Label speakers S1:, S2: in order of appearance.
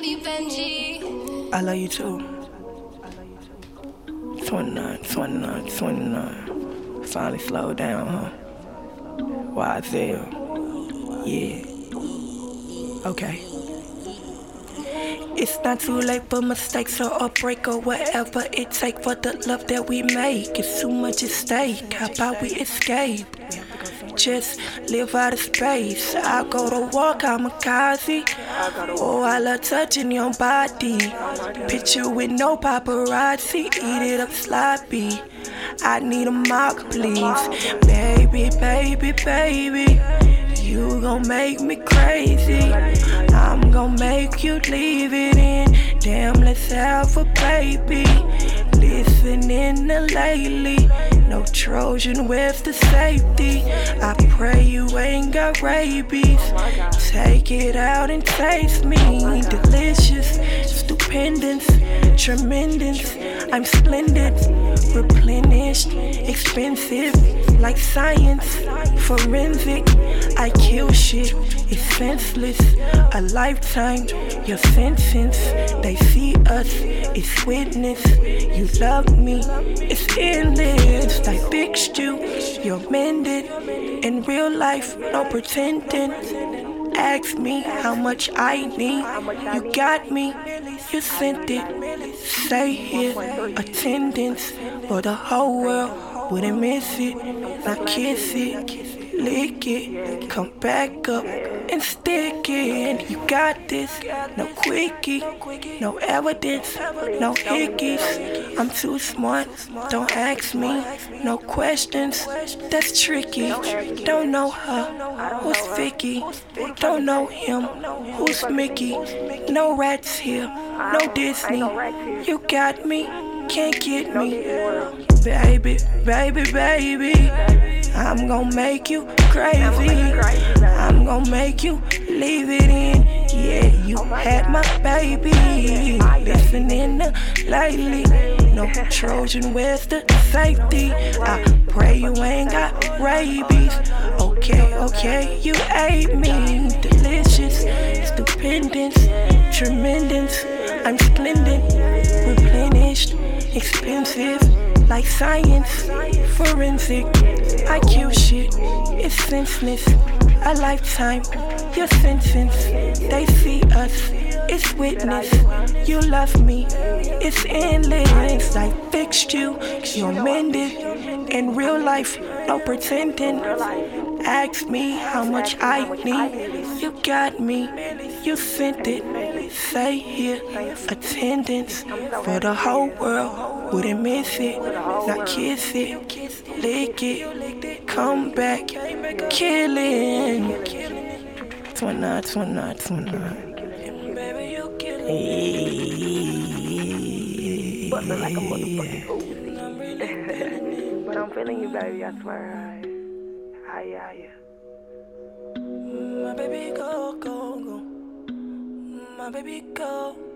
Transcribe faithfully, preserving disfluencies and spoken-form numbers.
S1: baby Benji.
S2: I love you too. twenty-nine, twenty-nine, twenty-nine. Finally slowed down, huh? Y Z L. Yeah. Okay. It's not too late for mistakes or a break or whatever it takes for the love that we make. It's too much at stake. How about we escape? Just live out of space. I go to walk, kamikaze. Oh, I love touching your body. Picture with no paparazzi. Eat it up sloppy. I need a mock, please. Baby, baby, baby. You gon' make me crazy. I'm gon' make you leave it in. Damn, let's have a baby. Listening to lately. No Trojan, where's the safety? I pray you ain't got rabies. Take it out and taste me. Delicious, stupendous, tremendous. I'm splendid, replenished, expensive, like science, forensic. I kill shit, it's senseless. A lifetime, your sentence. They see us, it's witness. You love me, it's endless. I fixed you, you're mended. In real life, no pretending. Ask me how much I need. You got me, you sent it. Stay here, attendance for the whole world. Wouldn't miss it. Now kiss it, lick it, come back up and stick it. You got this, no quickie, no evidence, no hickeys. I'm too smart, don't ask me, no questions. That's tricky. Don't know her, who's Vicky? Don't know him, who's Mickey? No rats here, no Disney. You got me, can't get me. Baby, baby, baby, I'm gon' make you crazy. I'm gon' make you leave it in. Yeah, you had my baby. Listening to lately. No Trojan, where's the safety? I pray you ain't got rabies. Okay, okay, you ate me. Delicious, stupendous, tremendous. I'm splendid, replenished, expensive, like science, forensic. I kill shit, it's senseless. A lifetime, your sentence. They see us, it's witness. You love me, it's endless. I fixed you, you're mended. In real life, no pretending. Ask me how much I need. You got me, you sent it. Stay here, attendance for the whole world. Wouldn't miss it. Now kiss it, lick it, come back, killing. twenty-nine, twenty-nine, twenty-nine.
S3: But look like a motherfucking fool. But I'm feeling you, baby, I swear. Hi, yeah, yeah.
S2: My baby go, go, go. My baby go.